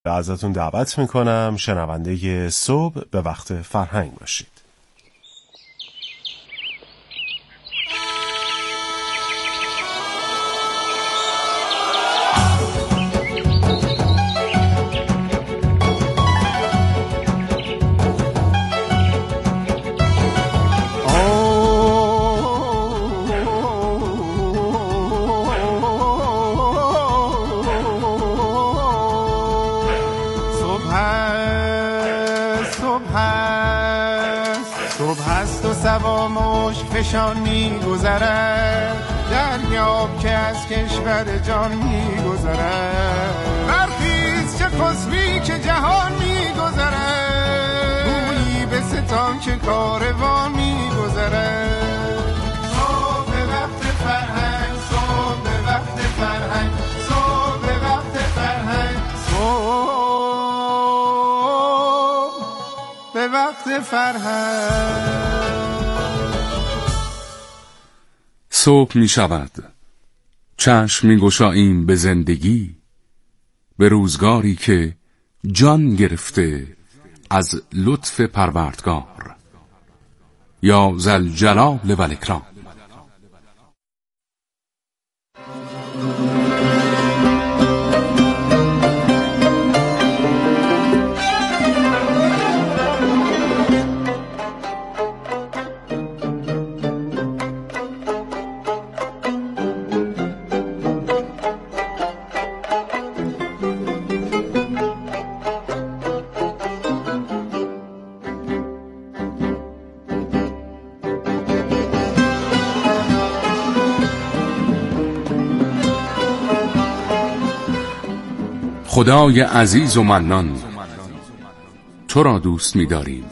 ازتون دعوت میکنم شنونده صبح به وقت فرهنگ باشید. صبح هست و سوا مشک فشان می‌گذرد، دریاب که از کشور جان می‌گذرد. برخیز چه خسبی که جهان می‌گذرد، گویی به ستان که کاروان می‌گذرد. صبح به وقت فرهنگ، صبح به وقت فرهنگ، صبح به وقت فرهنگ، به وقت فرهنگ. صبح می شود، چشم می گشاییم به زندگی، به روزگاری که جان گرفته از لطف پروردگار. یا ذوالجلال و الاکرام. خدای عزیز و منان، تو را دوست می داریم.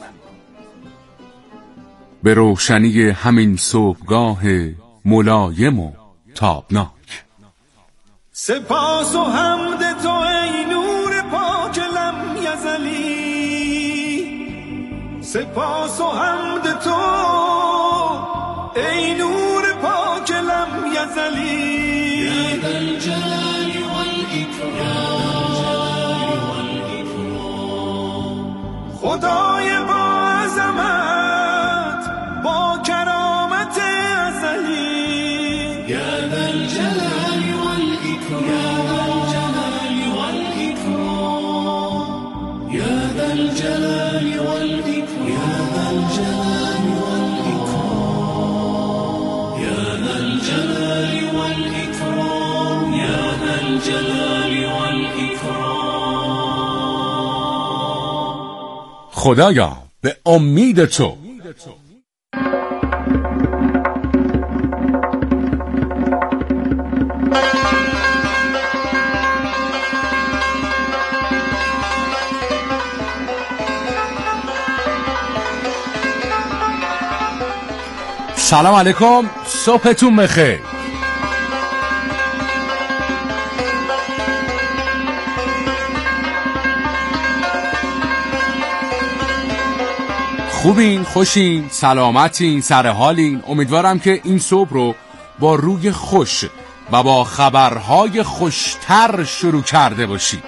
به روشنی همین صبحگاه ملایم و تابناک، سپاس و حمد تو ای نور پاک لم یزلی، سپاس و حمد تو ای نور پاک لم یزلی. یا ذا الجلال والإکرام، خدای با عظمت با کرامت ازلی. یا ذا الجلال والإکرام، یا ذا الجلال والإکرام، یا ذا الجلال والإکرام، یا ذا الجلال والإکرام. خدایا به امید تو. سلام علیکم، صبحتون بخیر. خوبین، خوشین، سلامتین، سرحالین. امیدوارم که این صبح رو با روی خوش و با خبرهای خوشتر شروع کرده باشید.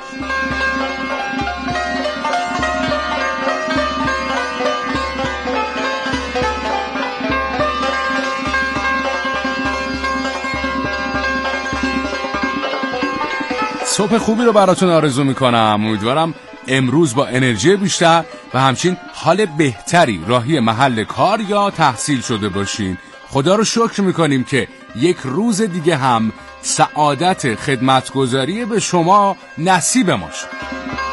صبح خوبی رو براتون آرزو میکنم. امیدوارم امروز با انرژی بیشتر و همچنین حال بهتری راهی محل کار یا تحصیل شده باشین. خدا رو شکر میکنیم که یک روز دیگه هم سعادت خدمتگزاری به شما نصیب ما شد.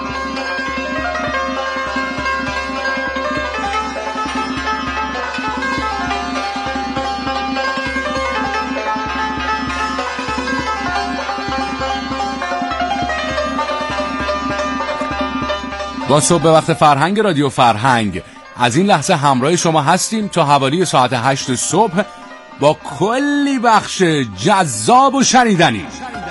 با صبح به وقت فرهنگ رادیو فرهنگ از این لحظه همراه شما هستیم تا حوالی ساعت 8 صبح با کلی بخش جذاب و شنیدنی.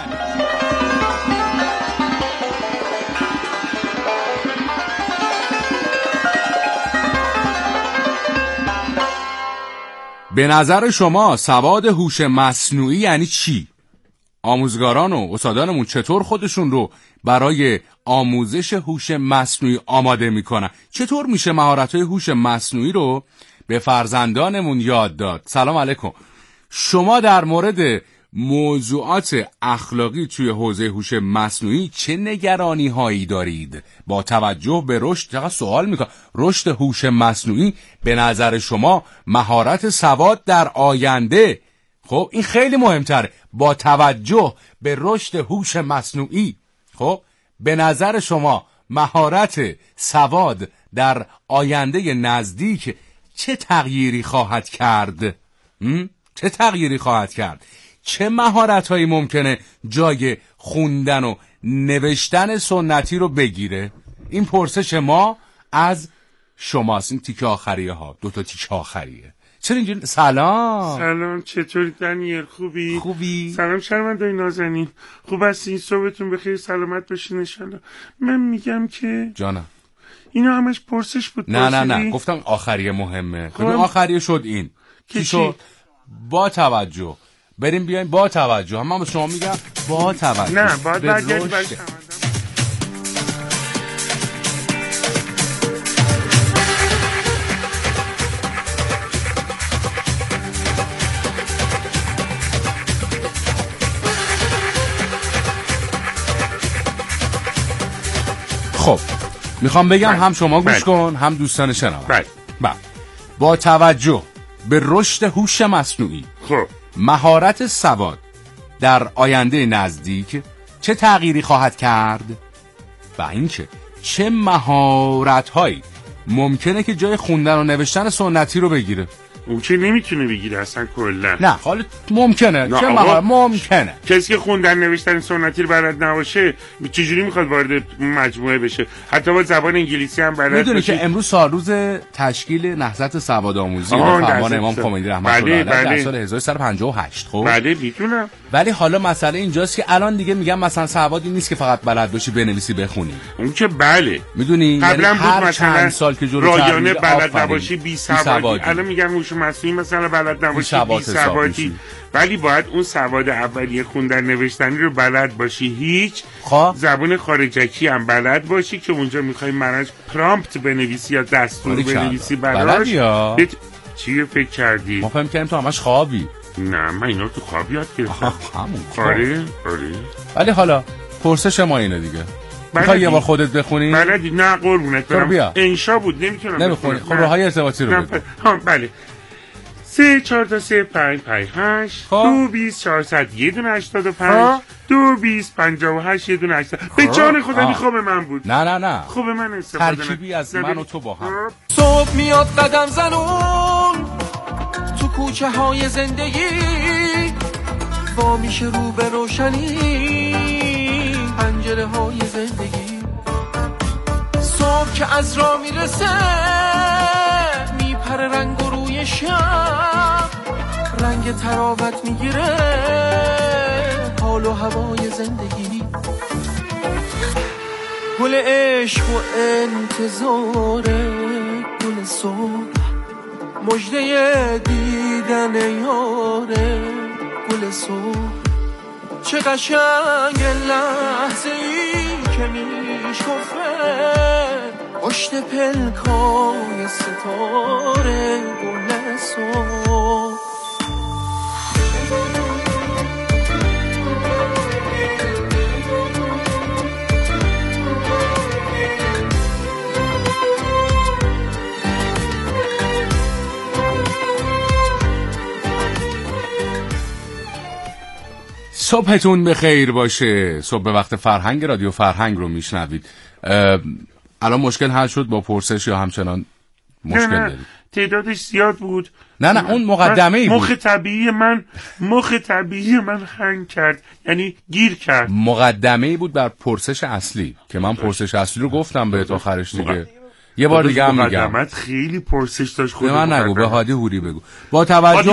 به نظر شما سواد هوش مصنوعی یعنی چی؟ آموزگاران و استادانمون چطور خودشون رو برای آموزش هوش مصنوعی آماده میکنن. چطور میشه مهارت‌های هوش مصنوعی رو به فرزندانمون یاد داد؟ سلام علیکم. شما در مورد موضوعات اخلاقی توی حوزه هوش مصنوعی چه نگرانی هایی دارید؟ با توجه به رشد، چقدر سوال میکنم، رشد هوش مصنوعی به نظر شما مهارت سواد در آینده، خب این خیلی مهمتره. با توجه به رشد هوش مصنوعی، خب به نظر شما مهارت سواد در آینده نزدیک چه تغییری خواهد کرد؟ چه تغییری خواهد کرد؟ چه مهارت‌هایی ممکنه جای خوندن و نوشتن سنتی رو بگیره؟ این پرسش ما از شماست. این تیکه آخریه ها، 2 تا تیکه آخریه. چرا اینجوری؟ سلام، چطوری دنیل؟ خوبی؟ سلام شرمنده‌ی نازنین، خوب هستین؟ صبحتون بخیر، سلامت باشین انشالله. من میگم که جانم اینا همش پرسش بود. نه گفتم آخریه مهمه. خب آخریه شد این کی شد؟ با توجه بریم بیایم، با توجه من به شما میگم با توجه. نه باید برگردی برای خب میخوام بگم هم شما گوش کن هم دوستان شنونده. با توجه به رشد هوش مصنوعی، خب مهارت سواد در آینده نزدیک چه تغییری خواهد کرد و اینکه چه مهارت‌هایی ممکنه که جای خوندن و نوشتن سنتی رو بگیره. اون که نمیتونه بگیره اصلا کلا. نه حالا ممکنه. چه مهارت ممکنه؟ کسی که خوندن نوشتن سنتی رو بلد نباشه چجوری میخواد وارد مجموعه بشه؟ حتی با زبان انگلیسی هم بلد میدونی که امروز سالروز تشکیل نهضت سواد آموزی و فرمان امام خمینی رحمت الله علیه در سال 1358. خب بله میدونم، ولی حالا مسئله اینجاست که الان دیگه میگم مثلا سوادی نیست که فقط بلد باشی بنویسی بخونی. اون که بله میدونی قبلا یعنی بود مثلا سال که جلوتر رایانه بلد نباشی بی سوادی. الان میگم هوش مصنوعی مثلا بلد نباشی بی سوادی، ولی باید اون سواد اولیه خوندن نوشتنی رو بلد باشی. هیچ زبان خارجکی هم بلد باشی که اونجا میخوای منش پرامپت بنویسی یا دستور بنویسی براش. چی فکر کردی؟ ما فهم کردیم تو همش خوابی. نه من اینا تو خواب یاد گرفتم. همون آره. ولی حالا پرسش ما اینه دیگه، میخوای یه بار خودت بخونی؟ بلدی؟ نه قربونت برم، انشا بود نمیتونم نمیخونی. خب راههای ارتباطی رو بگو. بله 3 4 تا 3 5 5 8 2 20 400 1 دونه 85 2 20 58 1 دونه 80. به جان خدا این خوب من بود. نه خوب من استفاده ترکیبی از من و تو با هم. صبح میاد قدم زنون تو کوچه های زندگی، وا میشه رو به روشنی پنجره های زندگی. صبح که از راه میرسه میپره رنگ و روی شب، رنگ تراوت میگیره حال و هوای زندگی. گل عشق و انتظار گل صبح، مژده دیدن یاره گل صبح. چه قشنگ لحظه ای که میشکفه پشت پلکای ستاره گل صبح. صبحتون بخیر باشه. صبح به وقت فرهنگ رادیو فرهنگ رو میشنوید. الان مشکل حل شد با پرسش یا همچنان مشکل دارید؟ تعدادش زیاد بود. نه اون مقدمه ای بود. مخ طبیعی من هنگ کرد، یعنی گیر کرد. مقدمه ای بود بر پرسش اصلی که من پرسش اصلی رو گفتم بهت آخرش دیگه. یه بار دیگه هم میگم. مقدمت خیلی پرسش داشت. خود من نگو، به هادی هوری بگو. با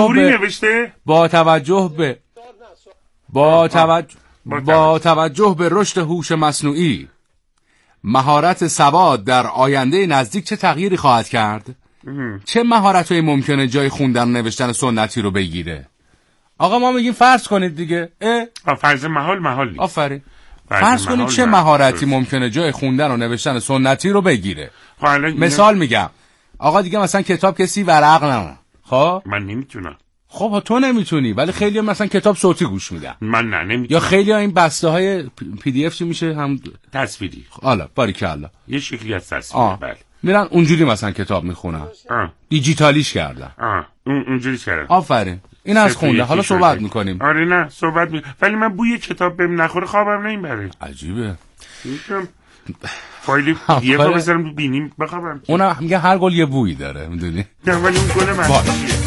توجه به رشد هوش مصنوعی، مهارت سواد در آینده نزدیک چه تغییری خواهد کرد؟ چه مهارت‌هایی ممکنه جای خوندن و نوشتن سنتی رو بگیره؟ آقا ما میگیم فرض کنید دیگه. فرض محال نیست. آفرین. فرض کنید چه مهارتی ممکنه جای خوندن و نوشتن سنتی رو بگیره؟ مثال میگم آقا دیگه مثلا کتاب کسی ورق نه. خب من نمیتونم. خب تو نمیتونی، ولی خیلی مثلا کتاب صوتی گوش میدن. من نه نمیتونم. یا خیلی این بسته های PDF چی میشه هم تصویری. حالا باریکالله یه شکلی از تصویر. بله. میرن اونجوری مثلا کتاب میخونن. دیجیتالیش کردن. اونجوری کردن. آفرین. این از خونده. حالا صحبت میکنیم. آره نه صحبت ولی من بوی کتاب بهم نخوره خوابم نمیبره. عجیبه. فایل PDF رو بذارم رو بینیم بخوابم. اون میگه هر گل یه بویی داره میدونی. نه ولی اون گل منفیه.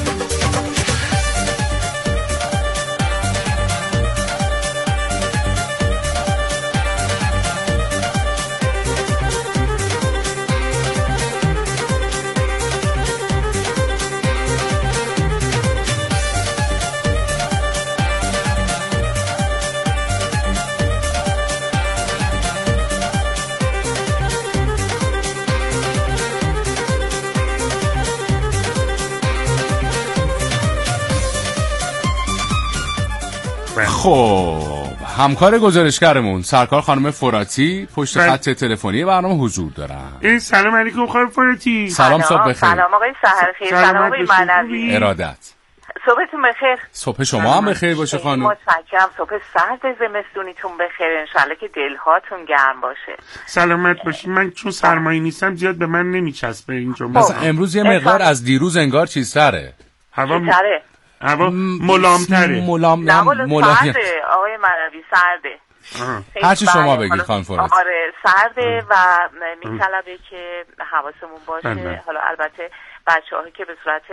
خب همکار گزارشگرمون سرکار خانم فراتی پشت خط تلفنی برنامه حضور دارن. سلام علیکم خانم فراتی. سلام صبح بخیر. سلام آقای سحرخیز. سلام آقای معنوی. ارادت. صبحتون بخیر. صبح شما هم بخیر باشه خانم. متشکرم. صبح سرد زمستونیتون بخیر، انشالله که دلهاتون گرم باشه. سلامت باشید. من چون سرمایی نیستم زیاد به من نمیچسبه اینجا. مثلا امروز یه مقدار از دیروز انگار چیزتره. هوا ملامتره. ملام سرده آقای معنوی، سرده. هرچی شما بگید خانم فراتی. آره سرده و میطلبه که حواسمون باشه. حالا البته بچه‌ها که به صورت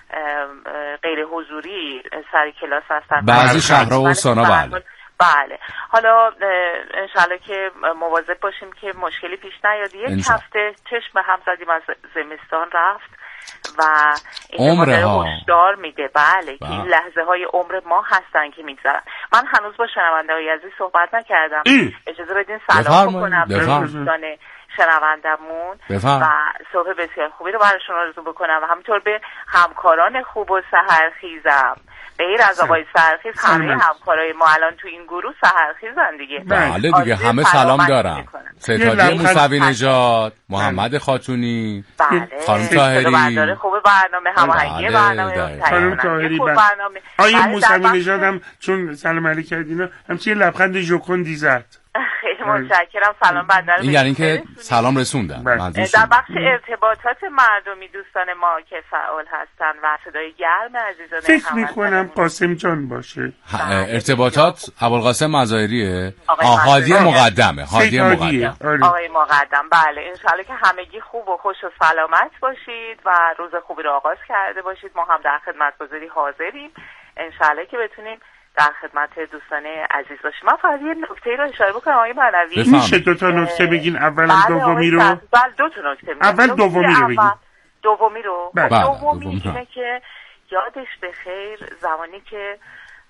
غیر حضوری سر کلاس هستن بعضی شهرها و استانا بله. حالا انشالله که مواظب باشیم که مشکلی پیش نیاد. یک هفته چشم به هم زدیم از زمستان رفت و این هشدار میده بله که این لحظه های عمر ما هستن که میگذرن. من هنوز با شنونده های عزیز صحبت نکردم. اجازه بدین سلام بکنم به دوستان شنوندمون و صبح بسیار خوبی رو براشون آرزو بکنم و همینطور به همکاران خوب و سحرخیزم. غیر از آقای سحرخیز همه همکارای ما الان تو این گروه سحرخیزن دیگه. بله دیگه همه سلام دارن. ستادی موسوی نژاد، محمد خاتونی، خانم طاهری، خوب برنامه هماهنگی برنامه خانم طاهری. آیا موسوی نژاد هم چون سلام علیک کردین همچین لبخند ژوکندی زد. خیلی متشکرم. سلام بنده رو یعنی که سلام رسوندن. در بخش ارتباطات مردمی دوستان ما که فعال هستن و صدای گرم عزیزان فکر میکنم قاسم جان باشه. ارتباطات ابوالقاسم مظاهریه. هادی مقدمه. آقای مقدم. بله انشالله که همگی خوب و خوش و سلامت باشید و روز خوبی رو آغاز کرده باشید. ما هم در خدمتگزاری حاضریم انشالله که بتونیم در خدمت دوستان عزیز باشیم. من فقط یه نکته رو اشاره بکنم آقای معنوی. میشه دو تا نکته بگین؟ اول دومی رو. بله دو تا نکته میگم. اول دومی رو بگین. دومی رو. دومی اینه که یادش بخیر زمانی که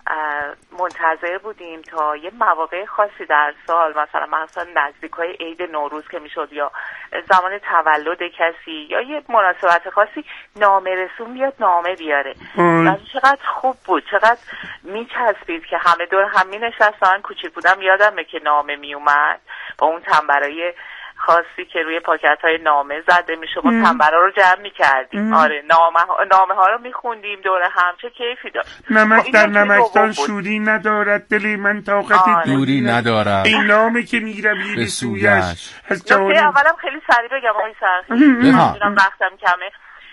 منتظر بودیم تا یه مواقع خاصی در سال، مثلا نزدیکای عید نوروز که میشد یا زمان تولد کسی یا یه مناسبت خاصی، نامه رسون بیاد نامه بیاره. چقدر خوب بود، چقدر میچسبید که همه دور هم مینشستن. کوچیک بودم یادمه که نامه میومد با اون تنبرای خاصی که روی پاکت‌های نامه زده میشه، ما تنبرا رو جمع می‌کردیم. آره نامه ها رو می‌خوندیم دور هم. چه کیفی داشت. نمک در نمکدان شوری ندارد، دلی من طاقت دوری ندارد، این نامه که می‌روی به سویش. اولم خیلی سریع بگم آقای سرخی، می‌دونم وقتم کمه.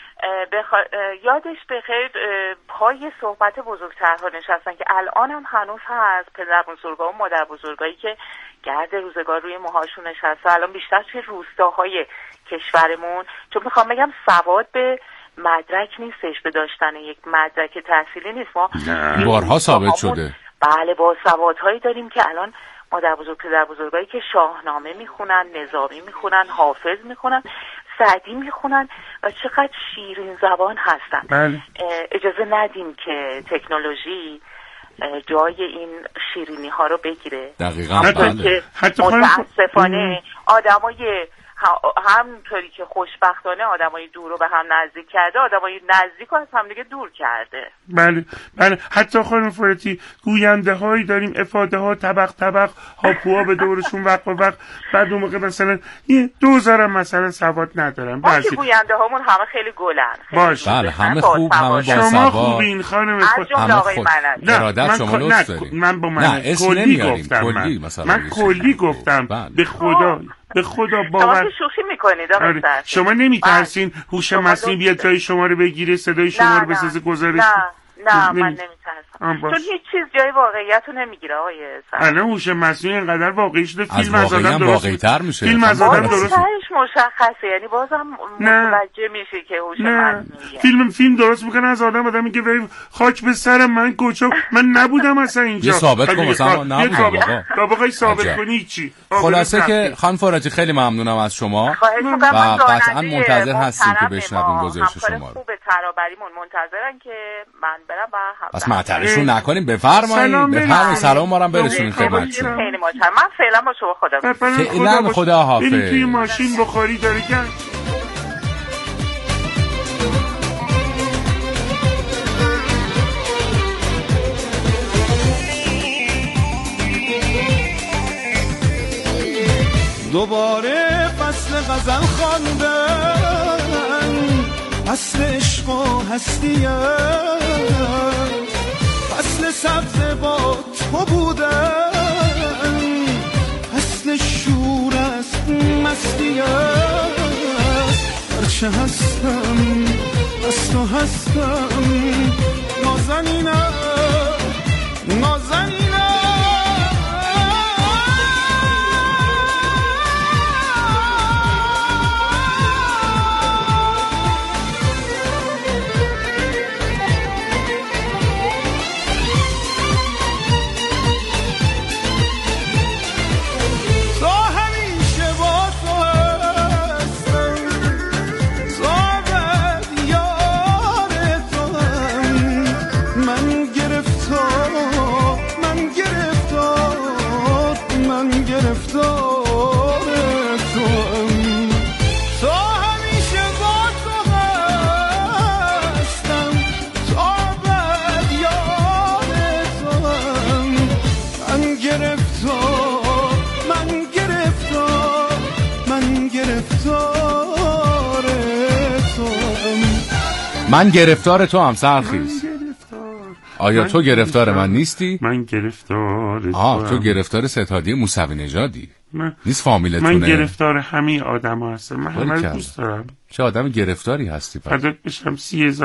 یادش بخیر پای صحبت بزرگترها نشستن که الان هم هنوز هست، پدر بزرگا و مادر بزرگایی که گرد روزگار روی موهاشون نشسته. الان بیشتر توی روستاهای کشورمون، چون میخوام بگم سواد به مدرک نیستش، به داشتن یک مدرک تحصیلی نیست. ما بارها ثابت شده. بله با سوادهایی داریم که الان مادر بزرگ پدر بزرگایی که شاهنامه میخونن، نظامی میخونن، حافظ میخونن، سعدی میخونن و چقدر شیرین زبان هستن. بله. اجازه ندیم که تکنولوژی جای این شیرینی ها رو بگیره. دقیقاً. که متاسفانه آدمای همونطوری که خوشبختانه آدمای دور رو به هم نزدیک کرده، آدمای نزدیک رو از هم دیگه دور کرده. بله بله. حتی خانم فارتی گوینده هایی داریم، افاده ها طبق طبق هاپوها به دورشون وقت و وقت، بعد اون موقع مثلا یه دوزارم مثلا سواد ندارن. باشه گوینده هامون همه خیلی گلن. باشه بله همه خوب، همه با سواد. شما خوبین خانم همه خود. ارادت شما لطف داریم. من با من کلی گفتم، من کلی گفتم. به خدا باور. شما شوخی میکنید شما نمیترسین هوش مصنوعی بیاد جای شما رو بگیره، صدای شما رو بسازه گزارش؟ نه من نمیترسم، چون هیچ چیز جای واقعیت رو نمیگیره آقای سر. الان هوش مصنوعی اینقدر واقعی شده فیلم از آدم درست میشه. فیلم از آدم درست مشخصه، یعنی بازم متوجه میشه که هوش مصنوعیه. فیلم درست میکنه از آدم میگه خاک به سرم، من کجا، من نبودم اصلا اینجا. یه ثابت کن مثلا نبودم بابا ثابت کنی چی؟ خلاصه که خانم فارتی خیلی ممنونم از شما و قطعا منتظر هستیم که بشنویم گزارش شما رو. خوب ترابریمون منتظرن که من برم و بس معطلشون نکنیم. بفرمایید سلام ما رو برسونید خدمتشون. خیلی متشکرم. من فعلا با شما فعلا خدا حافظ. بریم توی ماشین بخاری داره گن. دوباره فصل غزل خواندن، فصل عشق و هستیه، فصل سبز با تو بودن، فصل شور است مستی است، هرچه هستم از تو هستم، نازنینم نازنینم. من گرفتار تو هم سرخیز. آیا تو گرفتار من نیستی؟ من گرفتار تو گرفتار ستادی موسوی نژادی نیست فامیلتونه. من گرفتار همه آدم ها هستم. من همه رو دوست دارم. چه آدم گرفتاری هستی؟ فدات بشم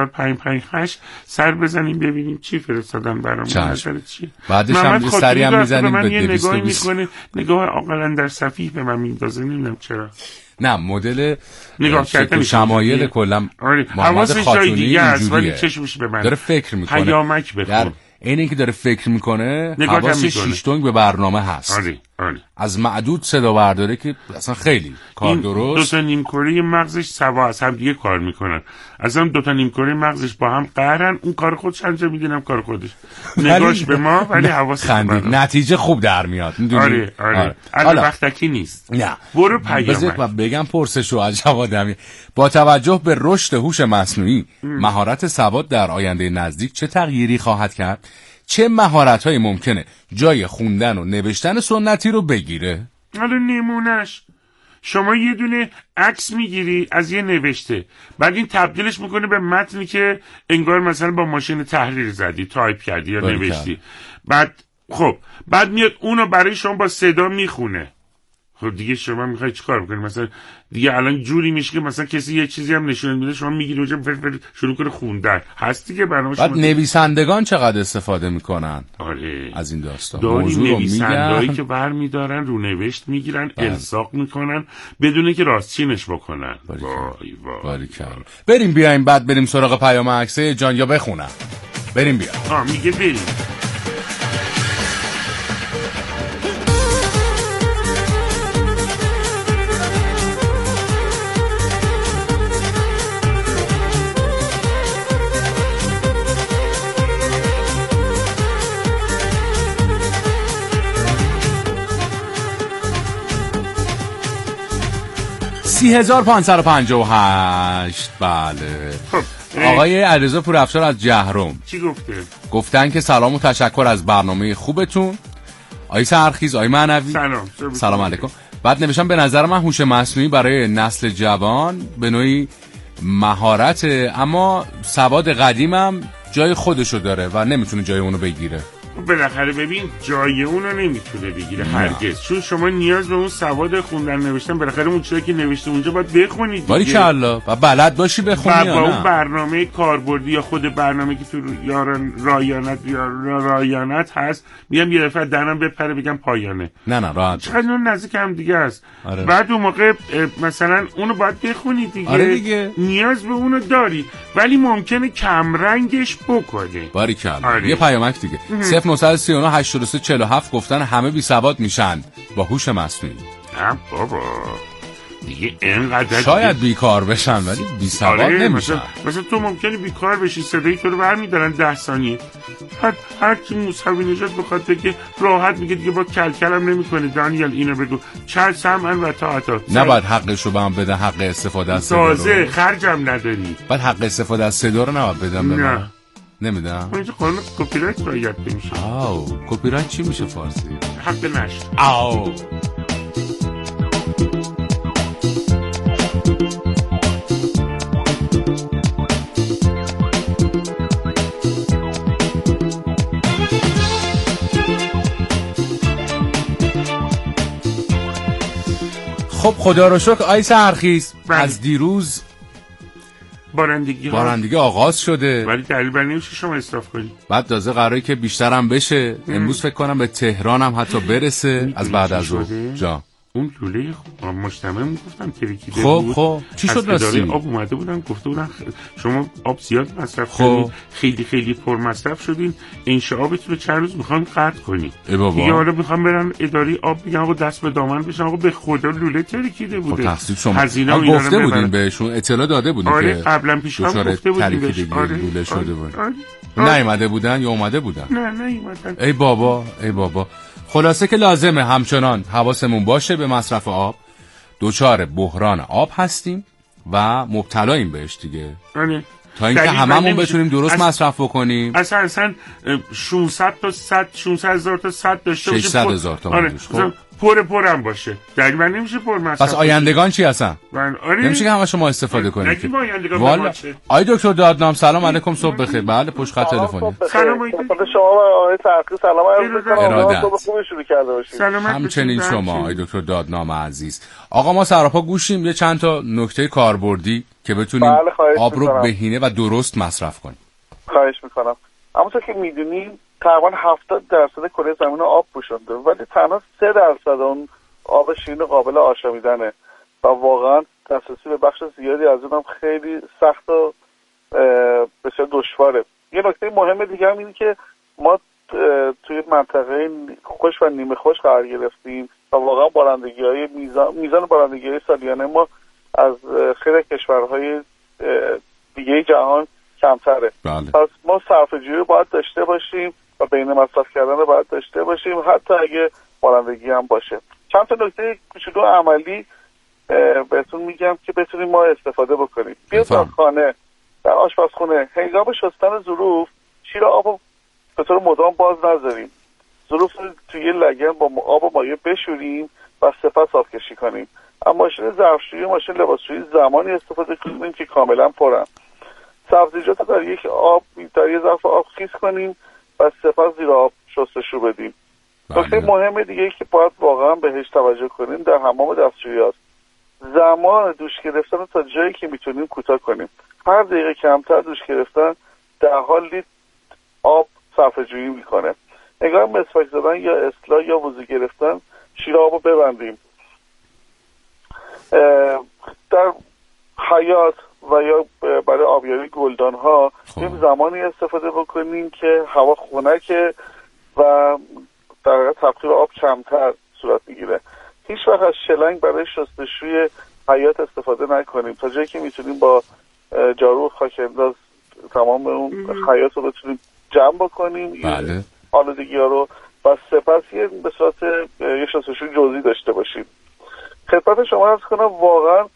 30,558 سر بزنیم ببینیم چی فرستادن برام. چی؟ بعدش هم سری هم میزنیم به 220. نگاه عاقلانه در صفیح به من میندازه. نمیدونم چرا. نه مدل نگاه کردن شمایل کلا محمد خاتونی اینجوریه. چشمش به من داره فکر میکنه. پیامک بخون. اینی که داره فکر میکنه حواسش شیشتونگ به برنامه هست. آره. از معدود صدا برداره که اصلا خیلی کار درست. دو تا نیمکره مغزش سوا از هم دیگه کار میکنن. اصلا دو تا نیمکره مغزش با هم قهرن. اون کار خودش انجام میدینم کار خودش. نگاش به ما ولی حواسش نتیجه خوب در میاد. آره. حالا وقتکی نیست. نه. برو پیامک. بگم پرسشو از جوادمی. با توجه به رشد هوش مصنوعی مهارت سواد در آینده نزدیک چه تغییری خواهد کرد؟ چه مهارت‌هایی ممکنه جای خوندن و نوشتن سنتی رو بگیره؟ حالا نمونهش شما یه دونه عکس میگیری از یه نوشته، بعد این تبدیلش میکنه به متنی که انگار مثلا با ماشین تحریر زدی، تایپ کردی یا نوشتی. بعد میاد اونو برای شما با صدا میخونه. خب دیگه شما میخوای چیکار بکنی؟ مثلا دیگه الان جوری میشه که مثلا کسی یه چیزی هم نشون میده شما میگیری اونجا شروع کنه خوندن. هست دیگه برنامه. بعد نویسندگان چقدر استفاده میکنن؟ آره. از این داستان موضوع رو نویسندهایی که برمیدارن رو نوشت میگیرن الزاق میکنن بدون که راستچینش بکنن. وای بریم بیایم بعد بریم سراغ پیام عکسه جان یا بخونم. بریم بیایم. میگه بریم. 30558. بله. آقای علیرضا پورافشار از جهرم چی گفته؟ گفتن که سلام و تشکر از برنامه خوبتون. آقای سرخیز، آقای معنوی سلام علیکم. بعد نوشتم به نظر من هوش مصنوعی برای نسل جوان به نوعی مهارته، اما سواد قدیمم جای خودشو داره و نمیتونه جای اونو بگیره. بالاخره ببین جای اونو نمیتونه بگیره هرگز، چون شما نیاز به اون سواد خوندن نوشتن بالاخره اون چیزی که نوشته اونجا باید بخونید باری کلا و بلد باشی بخونی یا نه. اون برنامه کاربردی یا خود برنامه که تو رایانت هست میگم یه دفعه دهنم بپره بگم پایانه، نه راحت چقدر اون نزدیک هم دیگه است. بعد اون موقع مثلا اونو باید بخونی دیگه. نیاز به اونو داری ولی ممکنه کم رنگش بکنه. باری کلا یه پیامک دیگه 0939 83 47 گفتن همه بی سواد میشن با هوش مصنوعی. نه بابا دیگه اینقدر شاید بیکار بشن ولی بی سواد نمیشن. مثلا تو ممکنه بیکار بشی صدای تو رو برمیدارن 10 ثانیه هر کی موسوی نژاد بخواد بگه راحت میگه دیگه با کلکلم نمیکنه دانیال اینو بگو چل سمعن و طاعتا. نباید حقشو به من بدن، حق استفاده از صدا تازه خرجم نداری. بعد حق استفاده از صدا رو نباید بدم به من. نمیدم. اینجا قانون کپی رایت رعایت نمیشه. کپی رایت چی میشه فارسی؟ حق نشر. خب خدا رو شکر آی سرخیز از دیروز بارندگی آغاز شده ولی دلیل بر نمیشه شما اصراف کنید. بعد تازه قراره که بیشترم بشه. امروز فکر کنم به تهران هم حتی برسه از بعد از ظهر. اون لوله مجتمع گفتم ترکیده بود. خب چی شد راستی؟ آب اومده بودن گفته بودن شما آب زیاد مصرف کردین، خیلی خیلی پر مصرف شدین، انشاء آبتون رو چند روز میخوام قطع کنین. دیگه حالا میخوام برن اداره آب بگن آقا دست به دامن بشن آقا به خدا لوله ترکیده بوده. تقصیر شما. گفته بودین بهشون، اطلاع داده بودین که قبلا پیش هم گفته بودین بهش. لوله شده بود. نیومده بودن یا اومده بودن؟ نه نیومدن. ای بابا خلاصه که لازمه همچنان حواسمون باشه به مصرف آب. دوچار بحران آب هستیم و مبتلاییم بهش دیگه. تا اینکه هممون بتونیم درست مصرف بکنیم. اصلا 600 تا 600,000 تا 100 داشته باشه. 600,000 تا پرم باشه. دقیقاً نمیشه پر مصرف. پس آیندگان چی هستن؟ نمیشه که همه شما استفاده کنید. والا آی دکتر دادنام سلام علیکم، صبح بخیر. بله پشت خط تلفنی. سلام علیکم شما و آقای سرخی. سلام علیکم. صبح خوبی شروع کرده باشید. همچنین شما آی دکتر دادنام عزیز. آقا ما سراپا گوشیم یه چند تا نکته کاربردی که بتونیم آب رو بهینه و درست مصرف کنیم. خواهش میکنم. همونطور که میدونیم تقریبا 70% کره زمین آب پوشونده ولی تنها 3% اون آب شیرین قابل آشامیدنه و واقعا دسترسی به بخش زیادی از اونم خیلی سخت و بسیار دشواره. یه نکته مهم دیگه هم اینه که ما توی منطقه خشک و نیمه خشک قرار گرفتیم و واقعا بارندگی‌های میزان بارندگی‌های سالیانه ما از خیلی کشورهای دیگه جهان کمتره. پس ما صرفه‌جویی رو باید داشته باشیم و بین مصرف کردن رو باید داشته باشیم حتی اگه بارندگی هم باشه. چند تا نکته کوچولو عملی بهتون میگم که بتونیم ما استفاده بکنیم. توی خانه در آشپزخونه هنگام شستن ظروف شیر آب به طور مدام باز نذاریم. ظروف توی لگن با آب و مایع بشوریم و سپس آب کشی کنیم. اما ماشین ظرفشویی و ماشین لباسشویی زمانی استفاده کنیم که کاملا پرن. سبزیجات در یه ظرف آب خیس کنیم و سپس زیر آب شستشو بدیم. نکته مهم دیگه که باید واقعا بهش توجه کنیم در حمام دستشویی است. زمان دوش گرفتن تا جایی که میتونیم کوتاه کنیم. هر دقیقه کمتر دوش گرفتن 10 لیتر آب صرفه‌جویی میکنه. هنگام مسواک زدن یا اصلاح یا وضو گرفتن شیر آبو ببندیم. در حیاط و یا برای آبیاری گلدان ها این زمانی استفاده بکنیم که هوا خنکه و در واقع تبخیر آب کمتر صورت میگیره. هیچ وقت از شلنگ برای شستشوی حیاط استفاده نکنیم تا جایی که میتونیم با جارو خاک انداز تمام اون حیاط رو بتونیم جمع بکنیم. بله. آلودگی ها رو و سپس به صورت یه شستشوی جزئی داشته باشیم. خدمت شما عرض کنم واقعا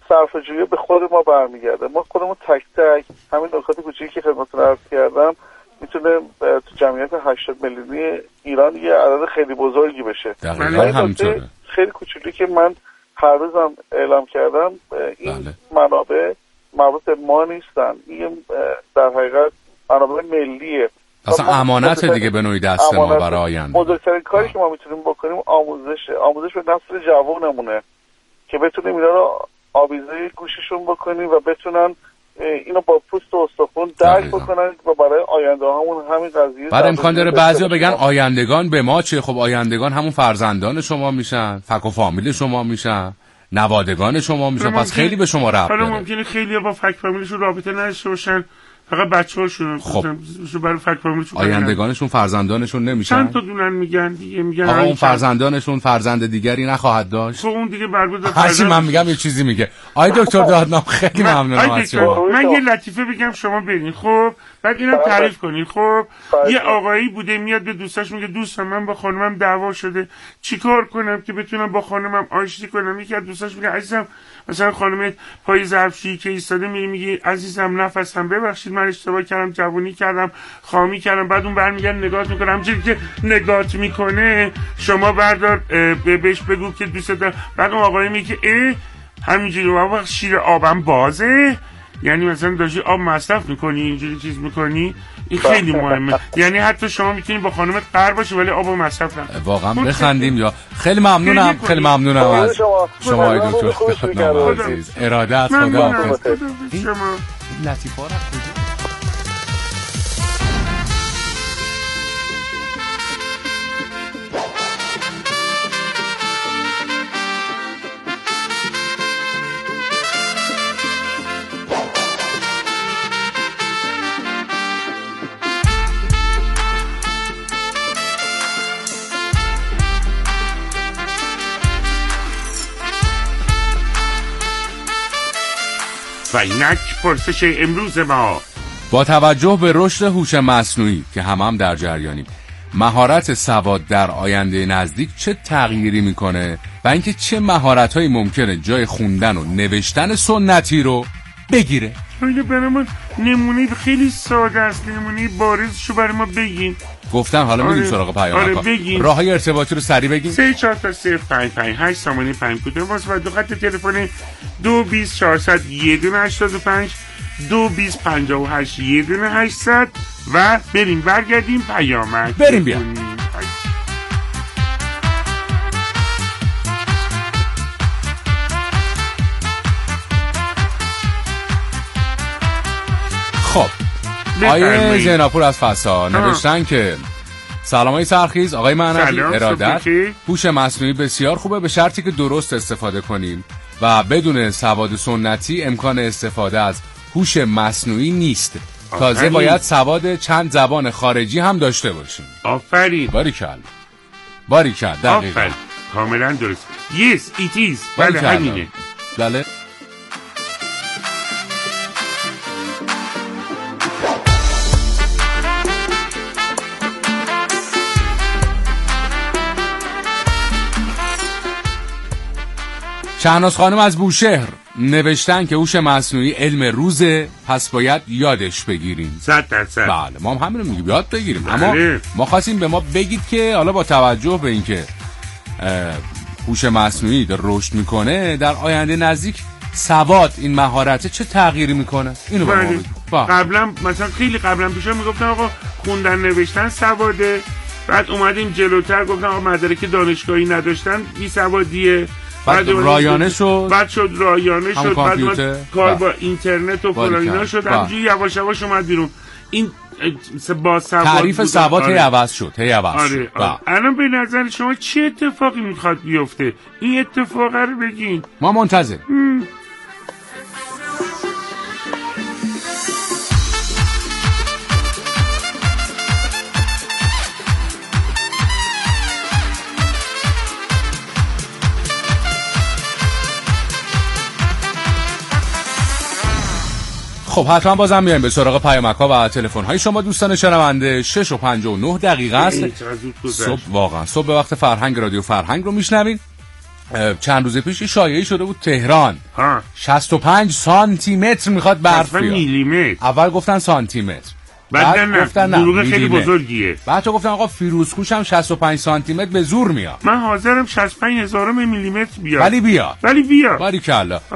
صرفه‌جویی به خود ما برمیگرده. ما خودمون تک تک همین نکات کوچیکی که خدمتتون عرض کردم میتونه تو جمعیت 80 میلیونی ایران یه عدد خیلی بزرگی بشه. دقیقاً همینطوره. خیلی کوچیکی که من هر روزم اعلام کردم، این منابع مربوط به ما نیستن، این در حقیقت منابع ملیه، اصلا امانت دیگه به نوعی دست ما برای آینده. بزرگترین کاری که ما میتونیم بکنیم آموزش به نسل جوانمونه که بتونیم اینا رو آویزه گوششون بکنیم و بتونن اینو با پوست و استخوان درک بکنن و برای آینده هامون همین قضیه. بعد امکان داره بعضیا بگن آیندگان به ما چه؟ خب آیندگان همون فرزندان شما میشن، فک و فامیل شما میشن، نوادگان شما میشن، پس خیلی به شما ربط داره. حالا ممکنه خیلی‌ها با فک فامیلشون رابطه نداشته باشن، فقط بچه‌هاشون خب برای فک فامیلشون آیندگانشون فرزندانشون نمیشن. چند تا دونن میگن دیگه، میگن آقا اون فرزندانشون فرزند دیگری نخواهد داشت. خب اون دیگه مربوط به هرچی من میگم یه چیزی میگه. آی دکتر دادنام خیلی ممنونم از شما. من یه لطیفه بگم شما برین، خب بعد اینم تعریف کنین. خب یه آقایی بوده میاد به دوستاش میگه دوستم من با خانمم دعوا شده، چیکار کنم که بتونم با خانمم آشتی کنم؟ یکی از دوستاش میگه عزیزم مثلا خانمت پای ظرفشویی که ایستاده میگه عزیزم نفسم ببخشید من اشتباه کردم، جوونی کردم، خامی کردم. بعد اون برمیگرده نگاهت میکنه، همونجوری که نگاهت میکنه شما بردار بهش بگو که دوست دارم. بعد اون آقای میگه همینجوری بابا شیر آبم بازه، یعنی مثلا داشتی آب مصرف میکنی اینجوری چیز میکنی. این خیلی مهمه، یعنی حتی شما میتونید با خانمت قهر باشی ولی آب مصرف نکنی. واقعا بخندیم یا خیلی ممنونم، خیلی ممنونم از شما آقای دکتر دادنام عزیز. ارادت، خداحافظ. شما لطیفا را و اینک پرسش امروز ما. با توجه به رشد هوش مصنوعی که هم در جریانیم، مهارت سواد در آینده نزدیک چه تغییری میکنه و اینکه چه مهارت‌هایی ممکنه جای خوندن و نوشتن سنتی رو بگیره؟ اینو برای من نمونه خیلی ساده است، نمونه بارزشو برای ما بگین. گفتن حالا میریم سراغ پیام. راههای ارتباطی رو سریع بگین. 34 سامانه 5 کوده واسه و دو خط تلفن 22 400 185 22 58 1 و بریم برگردیم پیامک بریم بیا. خب آیه زیناپور از فسا نوشتن که سلامای سرخیز آقای معنوی، ارادت. هوش مصنوعی بسیار خوبه به شرطی که درست استفاده کنیم و بدون سواد سنتی امکان استفاده از هوش مصنوعی نیست. تازه باید سواد چند زبان خارجی هم داشته باشیم. آفرین. باریکل دقیقاً. کاملا درست. Yes it is. بله همینه. بله. شهناز خانم از بوشهر نوشتن که هوش مصنوعی علم روزه، پس باید یادش بگیریم. 100%. بله ما هم همین رو میگیم، یاد بگیریم. اما ما خواستیم به ما بگید که حالا با توجه به اینکه هوش مصنوعی در رشد میکنه در آینده نزدیک سواد این مهارت چه تغییری میکنه؟ اینو به ما بگید. قبلا مثلا خیلی قبلا پیشا میگفتن آقا خوندن نوشتن سواده، بعد اومدیم جلوتر گفتن آقا مدرک دانشگاهی نداشتن بی سوادیه، بعد رایانه شد، بعد کار با اینترنت و فلان اینا شد، همینجوری یواش یواش اومد بیرون. این با سواد تعریف سواد هی عوض شد. آره. الان به نظر شما چه اتفاقی میخواد بیفته؟ این اتفاق رو بگین، ما منتظر. خب حتما بازم میایم به سراغ پیامک‌ها و تلفن‌های شما دوستان شنونده. 6:59 است. صبح واقعا صبح به وقت فرهنگ رادیو فرهنگ رو میشنوین. چند روز پیش شایعی شده بود تهران 65 سانتی متر میخواد برف بیاد. میلیمتر. اول گفتن سانتی متر، بعد گفتن دروغ خیلی بزرگیه. بعد تو گفتن آقا فیروزکوش هم 65 سانتی متر به زور میاد. من حاضرم 65,000 میلیمتر بیاد. ولی بیاد. ولی بیاد. باریکلا.